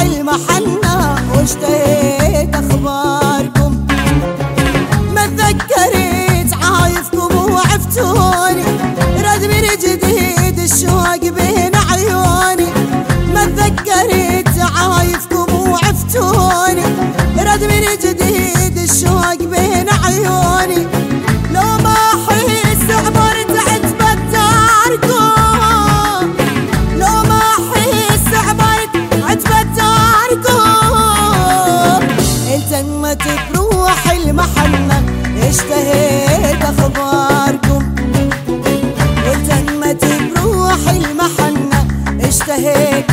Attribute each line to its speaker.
Speaker 1: المحنة واشتهيت اخباركم. ما تذكرت عايفكم وعفتوني، رد من جديد الشوق بين عيوني. ما تذكرت عايفكم وعفتوني، رد من جديد الشوق بين عيوني. لو ما احس عبرت عتبة داركم، لو ما احس عبرت عتبة داركم. التمت بروح المحنة اشتهيت اخباركم، التمت بروح المحنة اشتهيت